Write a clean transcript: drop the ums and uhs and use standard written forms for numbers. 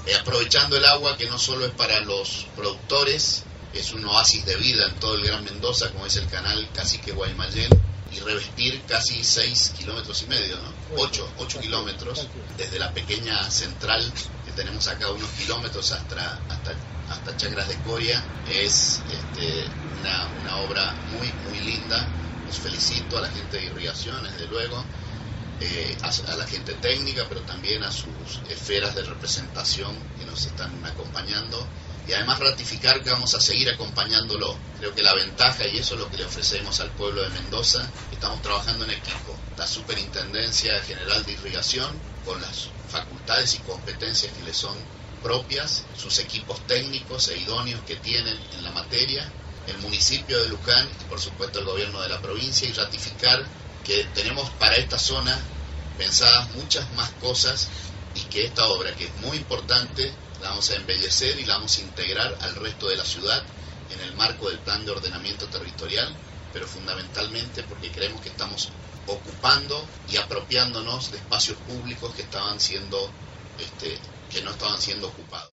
aprovechando el agua que no solo es para los productores, es un oasis de vida en todo el Gran Mendoza, como es el canal Cacique Guaymallén, y revestir casi 6,5 kilómetros, ¿no? 8 kilómetros, desde la pequeña central que tenemos acá, unos kilómetros hasta Chacras de Coria. Es una obra muy linda. Los felicito a la gente de irrigación, desde luego, a la gente técnica, pero también a sus esferas de representación que nos están acompañando, y además ratificar que vamos a seguir acompañándolo. Creo que la ventaja, y eso es lo que le ofrecemos al pueblo de Mendoza, estamos trabajando en equipo. La Superintendencia General de Irrigación, con las facultades y competencias que le son propias, sus equipos técnicos e idóneos que tienen en la materia, el municipio de Luján y por supuesto el gobierno de la provincia, y ratificar que tenemos para esta zona pensadas muchas más cosas, y que esta obra, que es muy importante, la vamos a embellecer y la vamos a integrar al resto de la ciudad en el marco del plan de ordenamiento territorial, pero fundamentalmente porque creemos que estamos ocupando y apropiándonos de espacios públicos que no estaban siendo ocupados.